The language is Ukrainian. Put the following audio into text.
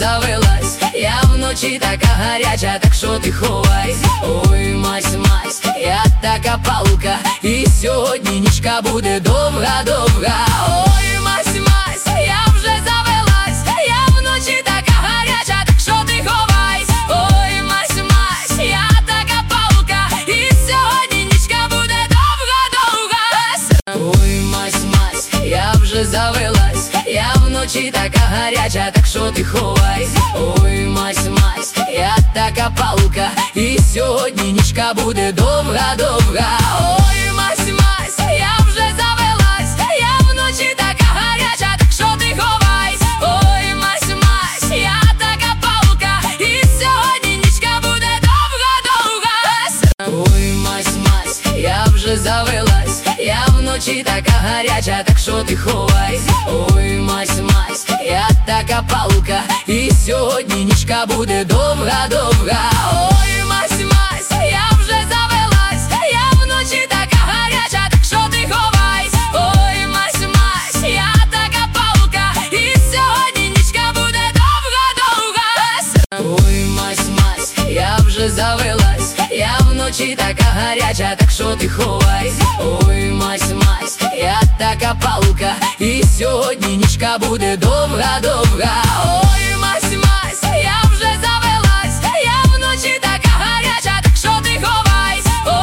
завелась, я вночі така гаряча, так що ти ховай. Ой, мась, мась, я така палка, і сьогодні нічка буде довга-довга. Ой, мась, мась, я вже завелась, я вночі така гаряча, так що ти ховай. Ой, мась, мась, я така палка, і сьогодні нічка буде довга-довга. Ой, мась, мась, я вже завелась, я вночі така гаряча, так що ти ховай. Ой, мась, мась, я така палка, і сьогодні нічка буде довга-довга. Ой, мась, мась, я вже завелась, я вночі така гаряча, так що ти ховай. Ой, мась, мась, я така палка, і сьогодні нічка буде довга-довга. Ой, мась, мась, я вже завелась, я вночі така гаряча, так що ти ховай. Ой, мась, мась, я така палка, і сьогодні нічка буде довга-довга. Ой, мась, мась, я вже завелась, я вночі така гаряча, так що ти ховай. Ой, мась, мась, я така палка, і сьогодні нічка буде довга-довга. Ой, мась, мась, я вже завелась, я вночі така гаряча, так що ти ховай. Ой, мась, мась, я така палка, і сьогодні нічка буде довга-довга.